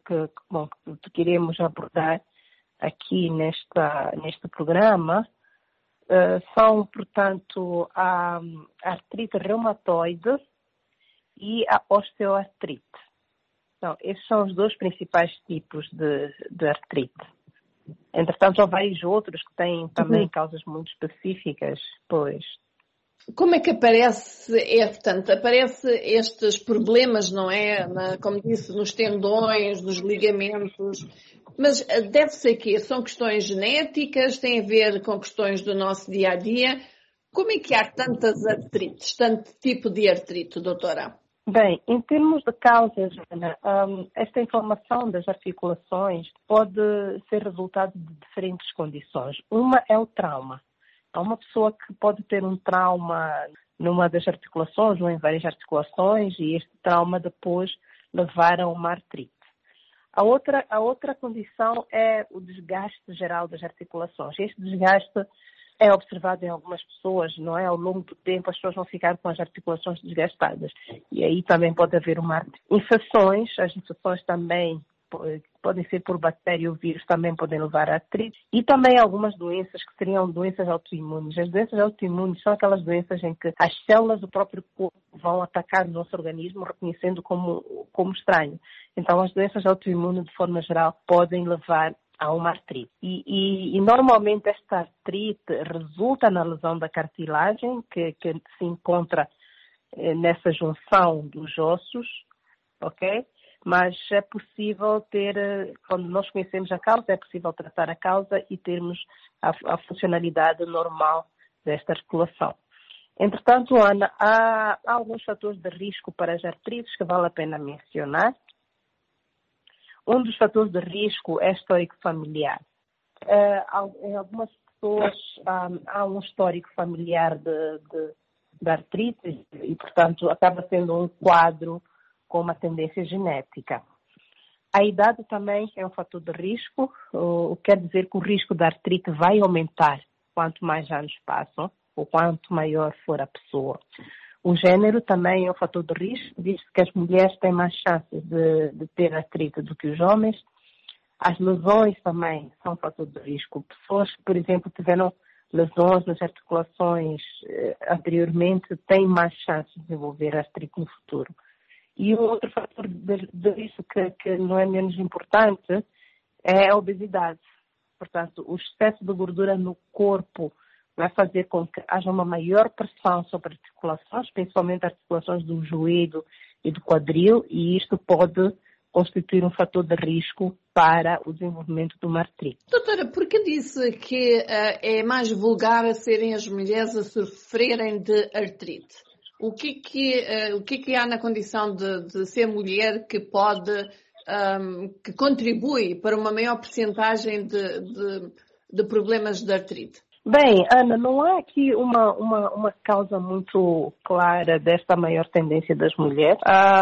[SPEAKER 14] que queremos abordar aqui neste programa são, portanto, a artrite reumatoide e a osteoartrite. Então, esses são os dois principais tipos de artrite. Entretanto, há vários outros que têm também causas muito específicas, pois.
[SPEAKER 2] Como é que aparece estes problemas, não é? Como disse, nos tendões, nos ligamentos. Mas deve ser que são questões genéticas, têm a ver com questões do nosso dia-a-dia. Como é que há tantas artrites, tanto tipo de artrite, doutora?
[SPEAKER 14] Bem, em termos de causas, Ana, esta inflamação das articulações pode ser resultado de diferentes condições. Uma é o trauma. Há uma pessoa que pode ter um trauma numa das articulações ou em várias articulações e este trauma depois levar a uma artrite. A outra condição é o desgaste geral das articulações. Este desgaste é observado em algumas pessoas, não é? Ao longo do tempo as pessoas vão ficar com as articulações desgastadas. E aí também pode haver uma artrite. Infecções, as infecções também podem ser por bactéria ou vírus, também podem levar a artrite. E também algumas doenças que seriam doenças autoimunes. As doenças autoimunes são aquelas doenças em que as células do próprio corpo vão atacar o nosso organismo, reconhecendo como estranho. Então as doenças autoimunes, de forma geral, podem levar a uma artrite. E normalmente esta artrite resulta na lesão da cartilagem, que se encontra nessa junção dos ossos, ok? Mas é possível quando nós conhecemos a causa, é possível tratar a causa e termos a funcionalidade normal desta articulação. Entretanto, Ana, há alguns fatores de risco para as artrites que vale a pena mencionar. Um dos fatores de risco é histórico familiar. Em algumas pessoas há um histórico familiar de artrite e, portanto, acaba sendo um quadro com uma tendência genética. A idade também é um fator de risco, o que quer dizer que o risco da artrite vai aumentar quanto mais anos passam ou quanto maior for a pessoa. O gênero também é um fator de risco, visto que as mulheres têm mais chances de ter artrite do que os homens. As lesões também são um fator de risco. Pessoas que, por exemplo, tiveram lesões nas articulações anteriormente têm mais chances de desenvolver artrite no futuro. E um outro fator de risco que não é menos importante é a obesidade. Portanto, o excesso de gordura no corpo vai fazer com que haja uma maior pressão sobre articulações, principalmente articulações do joelho e do quadril, e isto pode constituir um fator de risco para o desenvolvimento de uma artrite.
[SPEAKER 2] Doutora, por que disse que é mais vulgar a serem as mulheres a sofrerem de artrite? O que há na condição de ser mulher que pode, que contribui para uma maior percentagem de problemas de artrite?
[SPEAKER 14] Bem, Ana, não há aqui uma causa muito clara desta maior tendência das mulheres,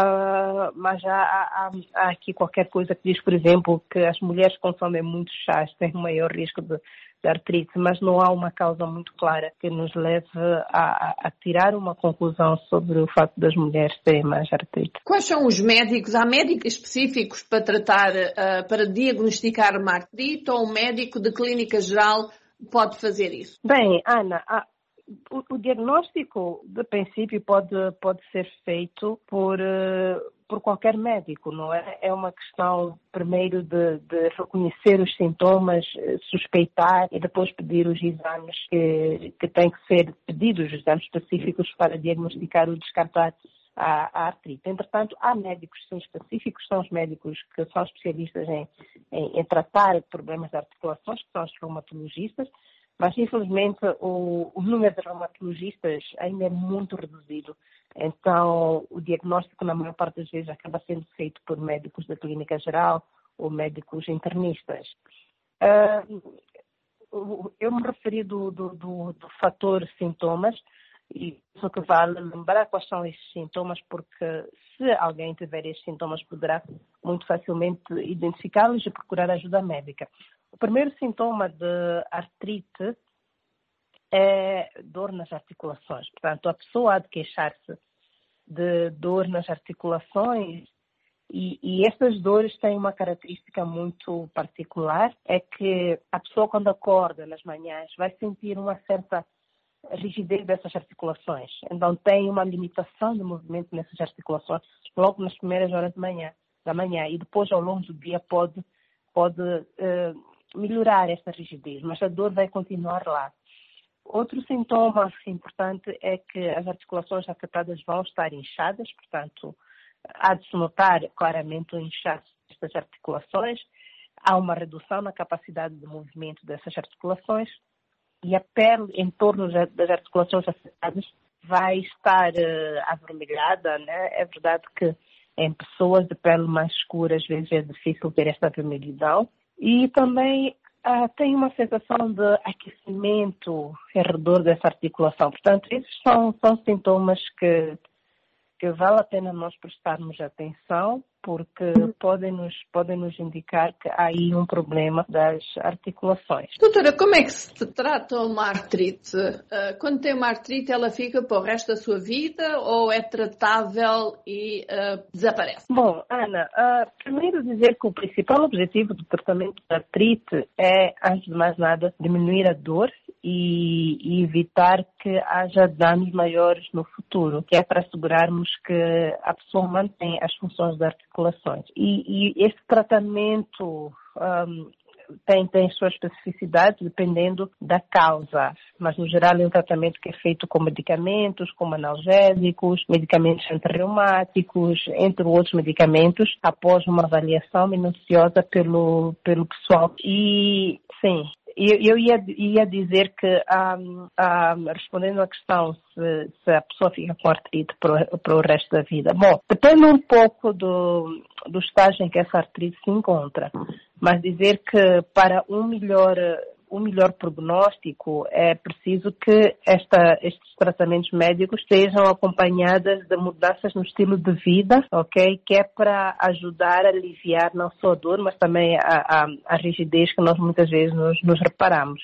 [SPEAKER 14] mas há aqui qualquer coisa que diz, por exemplo, que as mulheres que consomem muitos chás têm um maior risco de artrite, mas não há uma causa muito clara que nos leve a tirar uma conclusão sobre o facto das mulheres terem mais artrite.
[SPEAKER 2] Quais são os médicos? Há médicos específicos para tratar, para diagnosticar uma artrite, ou um médico de clínica geral pode fazer isso?
[SPEAKER 14] Bem, Ana, o diagnóstico, de princípio, pode ser feito por qualquer médico, não é? É uma questão, primeiro, de reconhecer os sintomas, suspeitar e depois pedir os exames que têm que ser pedidos, os exames específicos para diagnosticar ou descartar a artrite. Entretanto, há médicos sim, específicos, são os médicos que são especialistas em tratar problemas de articulações, que são os reumatologistas, mas infelizmente o número de reumatologistas ainda é muito reduzido. Então, o diagnóstico, na maior parte das vezes, acaba sendo feito por médicos da clínica geral ou médicos internistas. Eu me referi do fator sintomas, e isso que vale lembrar quais são esses sintomas, porque se alguém tiver esses sintomas, poderá muito facilmente identificá-los e procurar ajuda médica. O primeiro sintoma de artrite é dor nas articulações. Portanto, a pessoa há de queixar-se de dor nas articulações e essas dores têm uma característica muito particular, é que a pessoa, quando acorda nas manhãs, vai sentir uma certa rigidez dessas articulações. Então tem uma limitação de movimento nessas articulações logo nas primeiras horas da manhã e depois ao longo do dia pode melhorar essa rigidez, mas a dor vai continuar lá. Outro sintoma importante é que as articulações afetadas vão estar inchadas, portanto há de se notar claramente o inchaço destas articulações, há uma redução na capacidade de movimento dessas articulações, e a pele em torno das articulações afetadas vai estar avermelhada, né? É verdade que em pessoas de pele mais escura às vezes é difícil ter esta vermelhidão. E também tem uma sensação de aquecimento ao redor dessa articulação. Portanto, esses são sintomas que vale a pena nós prestarmos atenção, porque podem nos indicar que há aí um problema das articulações.
[SPEAKER 2] Doutora, como é que se trata uma artrite? Quando tem uma artrite, ela fica para o resto da sua vida ou é tratável e desaparece?
[SPEAKER 14] Bom, Ana, primeiro dizer que o principal objetivo do tratamento da artrite é, antes de mais nada, diminuir a dor e evitar que haja danos maiores no futuro, que é para assegurarmos que a pessoa mantém as funções da articulações. E esse tratamento tem suas especificidades dependendo da causa, mas no geral é um tratamento que é feito com medicamentos, como analgésicos, medicamentos antirreumáticos, entre outros medicamentos, após uma avaliação minuciosa pelo pessoal. E sim, eu ia dizer que, respondendo à questão se a pessoa fica com artrite para o resto da vida. Bom, depende um pouco do estágio em que essa artrite se encontra, mas dizer que para um melhor prognóstico é preciso que estes tratamentos médicos sejam acompanhados de mudanças no estilo de vida, ok? Que é para ajudar a aliviar não só a dor, mas também a rigidez que nós muitas vezes nos reparamos.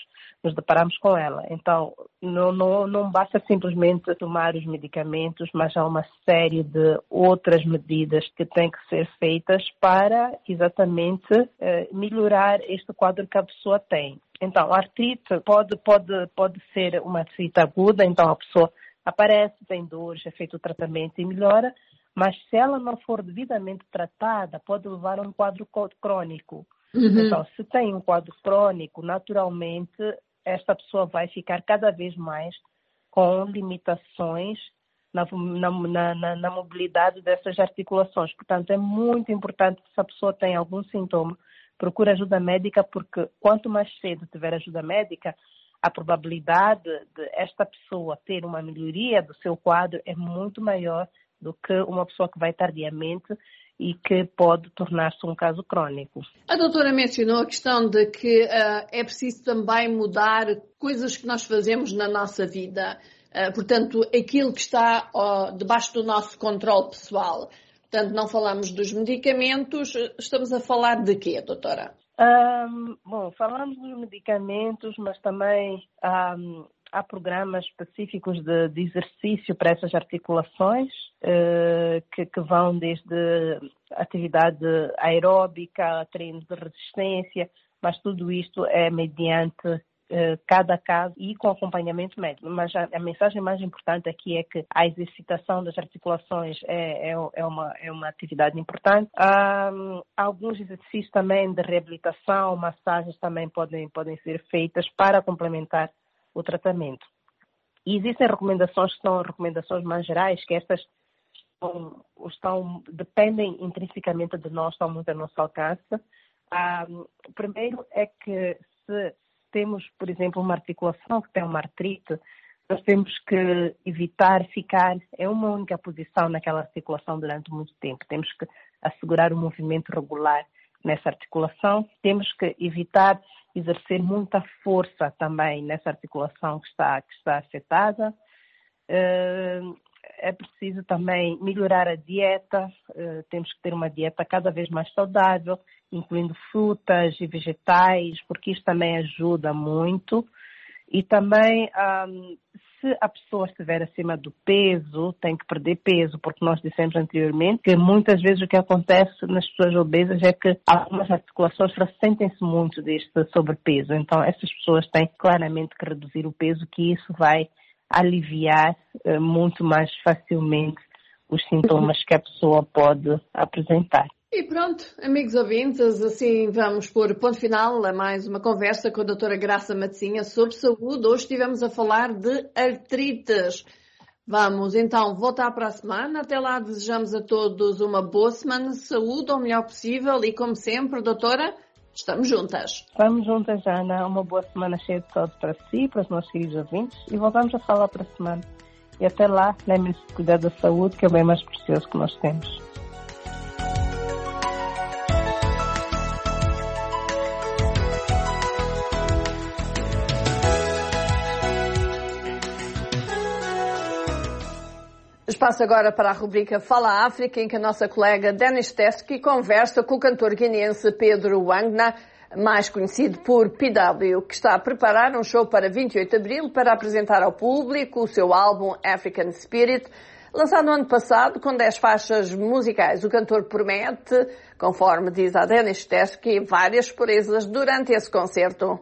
[SPEAKER 14] nos deparamos com ela. Então, não basta simplesmente tomar os medicamentos, mas há uma série de outras medidas que têm que ser feitas para exatamente melhorar este quadro que a pessoa tem. Então, a artrite pode ser uma artrite aguda, então a pessoa aparece, tem dores, é feito o tratamento e melhora, mas se ela não for devidamente tratada, pode levar a um quadro crônico. Então, se tem um quadro crônico, naturalmente, esta pessoa vai ficar cada vez mais com limitações na mobilidade dessas articulações. Portanto, é muito importante que se a pessoa tem algum sintoma, procure ajuda médica, porque quanto mais cedo tiver ajuda médica, a probabilidade de esta pessoa ter uma melhoria do seu quadro é muito maior do que uma pessoa que vai tardiamente e que pode tornar-se um caso crônico.
[SPEAKER 2] A doutora mencionou a questão de que é preciso também mudar coisas que nós fazemos na nossa vida. Portanto, aquilo que está debaixo do nosso controle pessoal. Portanto, não falamos dos medicamentos, estamos a falar de quê, doutora?
[SPEAKER 14] Bom, falamos dos medicamentos, mas também há programas específicos de exercício para essas articulações, que vão desde atividade aeróbica, treinos de resistência, mas tudo isto é mediante cada caso e com acompanhamento médico. Mas a mensagem mais importante aqui é que a exercitação das articulações é uma atividade importante. Alguns exercícios também de reabilitação, massagens também podem ser feitas para complementar o tratamento. E existem recomendações que são recomendações mais gerais, que estas dependem intrinsecamente de nós, estão muito ao nosso alcance. O primeiro é que se temos, por exemplo, uma articulação que tem uma artrite, nós temos que evitar ficar em uma única posição naquela articulação durante muito tempo. Temos que assegurar o movimento regular nessa articulação. Temos que evitar exercer muita força também nessa articulação que está afetada. É preciso também melhorar a dieta. Temos que ter uma dieta cada vez mais saudável, incluindo frutas e vegetais, porque isso também ajuda muito. E também, se a pessoa estiver acima do peso, tem que perder peso, porque nós dissemos anteriormente que muitas vezes o que acontece nas pessoas obesas é que algumas articulações ressentem-se muito deste sobrepeso. Então, essas pessoas têm claramente que reduzir o peso, que isso vai aliviar muito mais facilmente os sintomas que a pessoa pode apresentar.
[SPEAKER 2] E pronto, amigos ouvintes, assim vamos pôr ponto final a mais uma conversa com a doutora Graça Matezinha sobre saúde. Hoje estivemos a falar de artrites. Vamos então voltar para a semana. Até lá desejamos a todos uma boa semana de saúde, o melhor possível. E como sempre, doutora, estamos juntas.
[SPEAKER 14] Estamos juntas, Ana. Uma boa semana cheia de saúde para si, para os nossos queridos ouvintes. E voltamos a falar para a semana. E até lá, lembre-se de cuidar da saúde, que é o bem mais precioso que nós temos.
[SPEAKER 2] Espaço agora para a rubrica Fala África, em que a nossa colega Denis Teskey conversa com o cantor guineense Pedro Wangna, mais conhecido por PW, que está a preparar um show para 28 de abril para apresentar ao público o seu álbum African Spirit. Lançado no ano passado, com 10 faixas musicais, o cantor promete, conforme diz a Denis Teskey, várias surpresas durante esse concerto.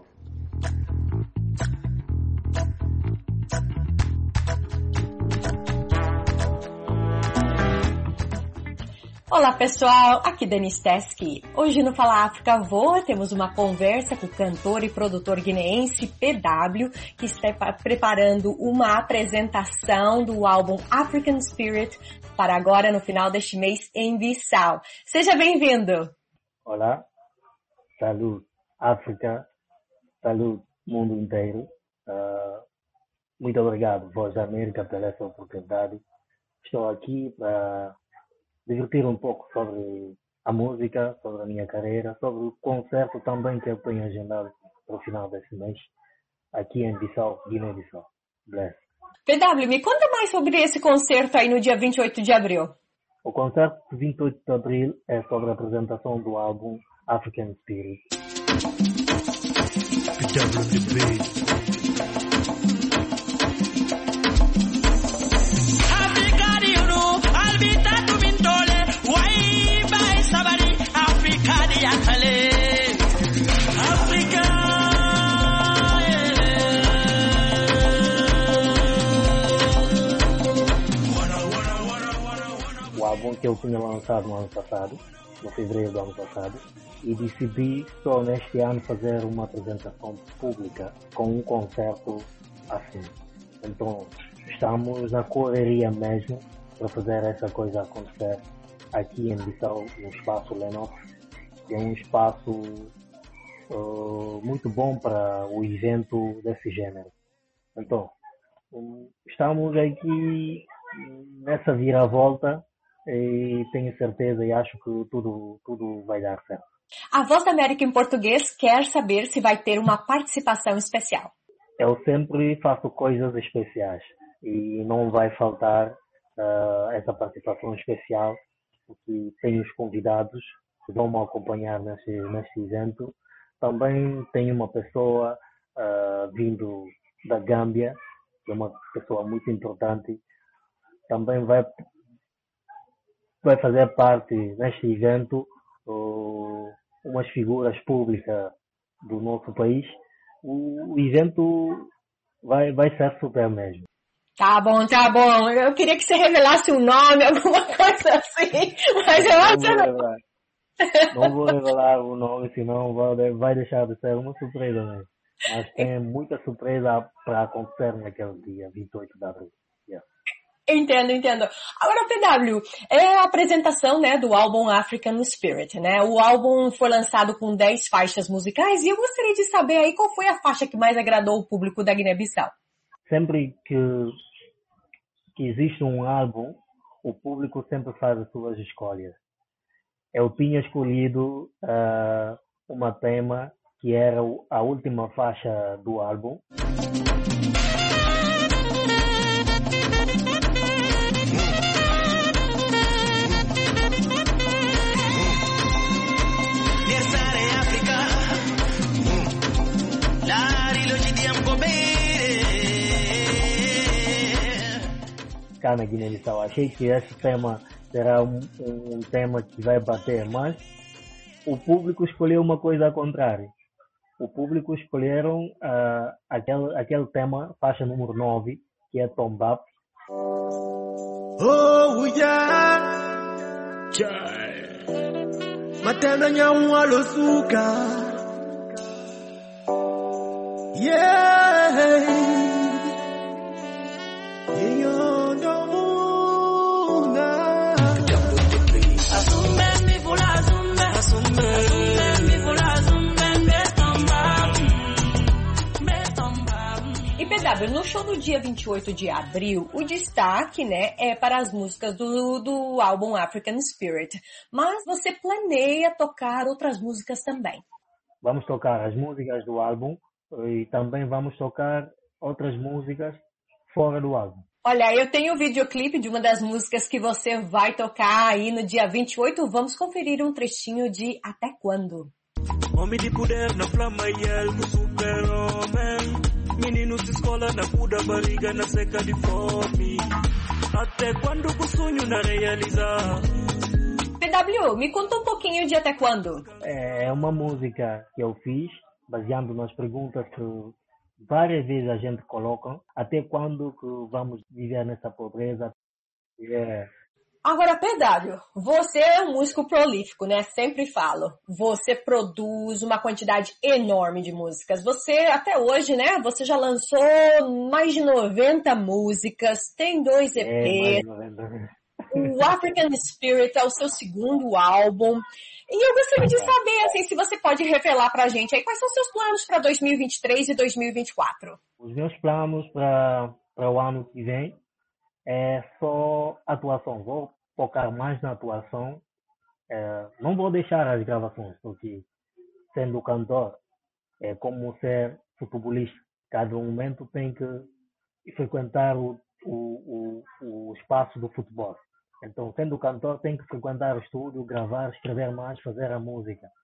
[SPEAKER 15] Olá pessoal, aqui Denis Teskey. Hoje no Fala África Voa temos uma conversa com o cantor e produtor guineense PW, que está preparando uma apresentação do álbum African Spirit para agora no final deste mês em Bissau. Seja bem-vindo!
[SPEAKER 16] Olá, saúde África, saúde mundo inteiro. Muito obrigado, Voz da América, pela essa oportunidade. Estou aqui para divertir um pouco sobre a música, sobre a minha carreira, sobre o concerto também que eu tenho agendado para o final desse mês, aqui em Bissau, Guiné-Bissau. Bless.
[SPEAKER 15] PW, me conta mais sobre esse concerto aí no dia 28 de abril.
[SPEAKER 16] O concerto de 28 de abril é sobre a apresentação do álbum African Spirit. O álbum que eu tinha lançado no ano passado, no fevereiro do ano passado, e decidi só neste ano fazer uma apresentação pública com um concerto assim. Então estamos na correria mesmo para fazer essa coisa acontecer aqui em Bissau, no espaço Lenox. É um espaço muito bom para o evento desse gênero. Então estamos aqui nessa viravolta e tenho certeza e acho que tudo vai dar certo.
[SPEAKER 15] A Voz da América em português quer saber se vai ter uma participação especial.
[SPEAKER 16] Eu sempre faço coisas especiais e não vai faltar essa participação especial, porque tenho os convidados que vão me acompanhar neste evento. Também tenho uma pessoa vindo da Gâmbia, que é uma pessoa muito importante. Também vai fazer parte neste evento umas figuras públicas do nosso país. O evento vai ser super mesmo.
[SPEAKER 15] Tá bom. Eu queria que você revelasse o nome, alguma coisa assim, mas eu acho que
[SPEAKER 16] não vou revelar o nome, senão vai deixar de ser uma surpresa mesmo. Mas tem muita surpresa para acontecer naquele dia, 28 de abril. Yeah.
[SPEAKER 15] Entendo. Agora, PW, é a apresentação, né, do álbum African Spirit, né? O álbum foi lançado com 10 faixas musicais e eu gostaria de saber aí qual foi a faixa que mais agradou o público da Guiné-Bissau.
[SPEAKER 16] Sempre que existe um álbum, o público sempre faz as suas escolhas. Eu tinha escolhido uma tema que era a última faixa do álbum. Cá na Guiné-Bissau. Achei que esse tema será um tema que vai bater, mas o público escolheu uma coisa ao contrário. O público escolheram aquele tema, faixa número 9, que é Tombap.
[SPEAKER 11] Oh, yeah! Matendo nyamu alosuka. Yeah!
[SPEAKER 15] E PW, no show do dia 28 de abril, o destaque, né, é para as músicas do álbum African Spirit. Mas você planeia tocar outras músicas também?
[SPEAKER 16] Vamos tocar as músicas do álbum e também vamos tocar outras músicas fora do álbum.
[SPEAKER 15] Olha, eu tenho o videoclipe de uma das músicas que você vai tocar aí no dia 28. Vamos conferir um trechinho de Até Quando.
[SPEAKER 11] Homem de poder na flama e ele super-homem. Menino se escola na puda barriga na seca de fome. Até quando o sonho não realizar?
[SPEAKER 15] PW, me conta um pouquinho de Até Quando.
[SPEAKER 16] É uma música que eu fiz baseando nas perguntas que várias vezes a gente coloca. Até quando que vamos viver nessa pobreza? Yeah.
[SPEAKER 15] Agora, PW, você é um músico prolífico, né? Sempre falo. Você produz uma quantidade enorme de músicas. Você, até hoje, né? Você já lançou mais de 90 músicas, tem 2 EPs. O African Spirit é o seu segundo álbum. E eu gostaria de saber, assim, se você pode revelar pra gente aí quais são os seus planos para 2023 e 2024.
[SPEAKER 16] Os meus planos para o ano que vem é só atuação. Vou focar mais na atuação. Não vou deixar as gravações, porque sendo cantor é como ser futebolista. Cada momento tem que frequentar o espaço do futebol. Então, sendo cantor, tem que frequentar o estúdio, gravar, escrever mais, fazer a música.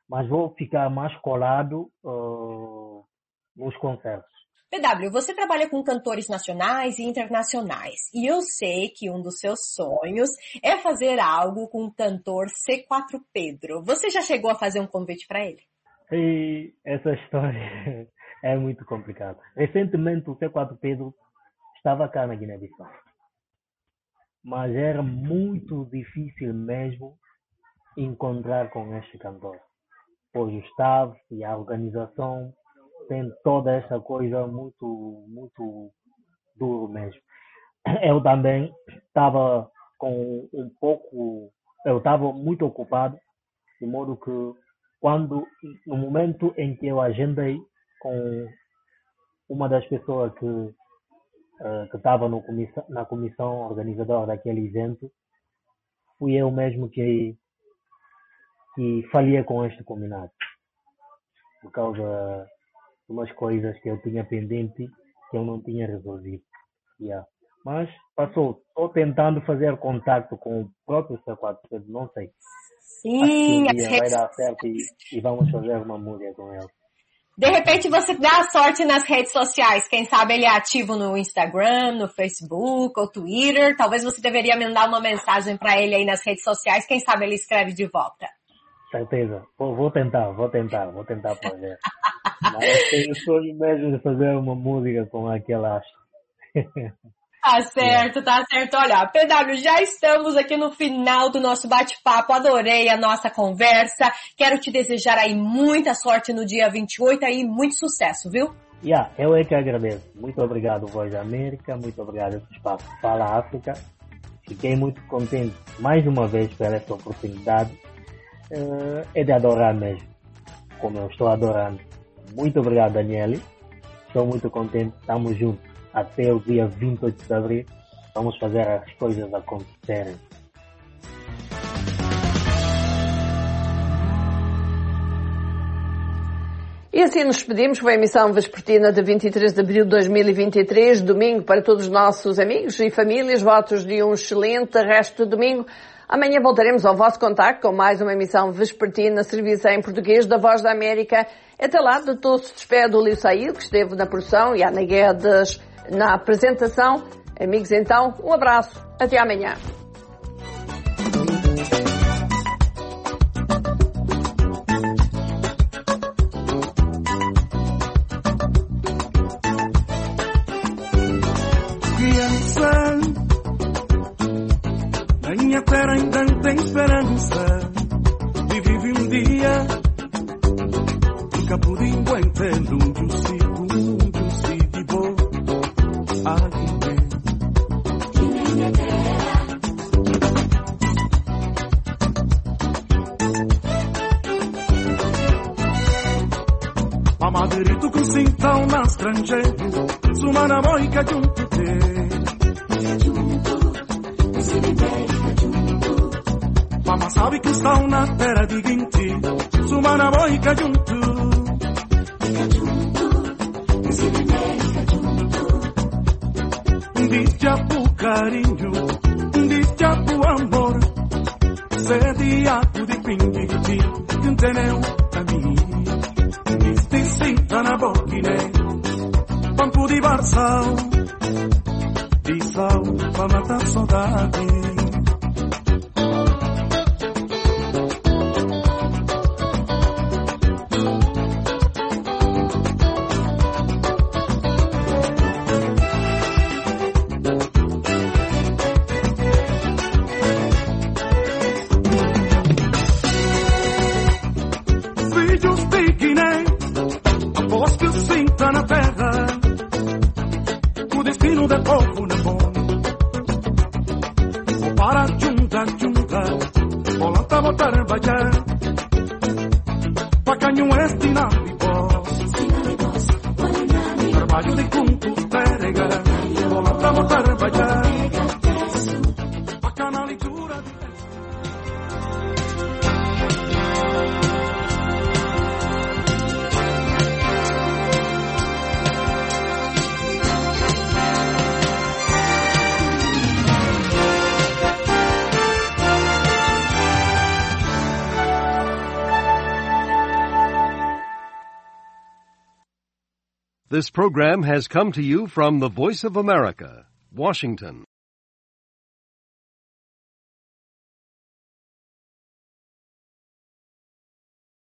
[SPEAKER 16] mas vou ficar mais colado nos concertos.
[SPEAKER 15] PW, você trabalha com cantores nacionais e internacionais, e eu sei que um dos seus sonhos é fazer algo com o cantor C4 Pedro. Você já chegou a fazer um convite para ele?
[SPEAKER 16] E essa história é muito complicada. Recentemente o C4 Pedro estava cá na Guiné-Bissau, mas era muito difícil mesmo encontrar com este cantor, pois o staff e a organização tem toda essa coisa muito, muito duro mesmo. Eu também estava eu estava muito ocupado, de modo que no momento em que eu agendei com uma das pessoas que estava na comissão organizadora daquele evento, fui eu mesmo que falhei com este combinado, por causa de umas coisas que eu tinha pendente que eu não tinha resolvido. Mas passou. Estou tentando fazer contato com o próprio C4, não sei.
[SPEAKER 15] Sim,
[SPEAKER 16] acho que um dia vai dar certo e vamos fazer uma música com ele.
[SPEAKER 15] De repente você dá sorte nas redes sociais. Quem sabe ele é ativo no Instagram, no Facebook ou Twitter. Talvez você deveria mandar uma mensagem para ele aí nas redes sociais. Quem sabe ele escreve de volta.
[SPEAKER 16] Certeza. Vou tentar fazer. Mas tenho o sonho mesmo de fazer uma música com aquele astro.
[SPEAKER 15] Tá certo. Olha, PW, já estamos aqui no final do nosso bate-papo. Adorei a nossa conversa. Quero te desejar aí muita sorte no dia 28 e muito sucesso, viu?
[SPEAKER 16] Eu é que agradeço. Muito obrigado, Voz da América. Muito obrigado esse espaço Fala África. Fiquei muito contente mais uma vez por essa oportunidade. É de adorar mesmo, como eu estou adorando. Muito obrigado, Daniele. Estou muito contente. Estamos juntos até o dia 28 de abril. Vamos fazer as coisas acontecerem.
[SPEAKER 2] E assim nos despedimos. Foi a emissão vespertina de 23 de abril de 2023, domingo para todos os nossos amigos e famílias. Votos de um excelente resto de domingo. Amanhã voltaremos ao vosso contacto com mais uma emissão vespertina, serviço em português da Voz da América. Até lá, de todos se despede o Lio Saído, que esteve na produção, e a Ana Guedes na apresentação. Amigos, então, um abraço. Até amanhã.
[SPEAKER 11] Minha terra ainda tem esperança e vive um dia nunca pude entender onde eu sigo vou a viver. Minha terra Mamadrito com cintão na estrangeira sumana moica de um tete Mama sabe que estão na terra de Guinti, sumana boica junto. Dijapu carinho, dijapu amor, sediapo de pinguiti, entendeu a mim. Este sinta na boquine, pampo de Barçal, de sal pra matar saudade.
[SPEAKER 17] This program has come to you from the Voice of America, Washington.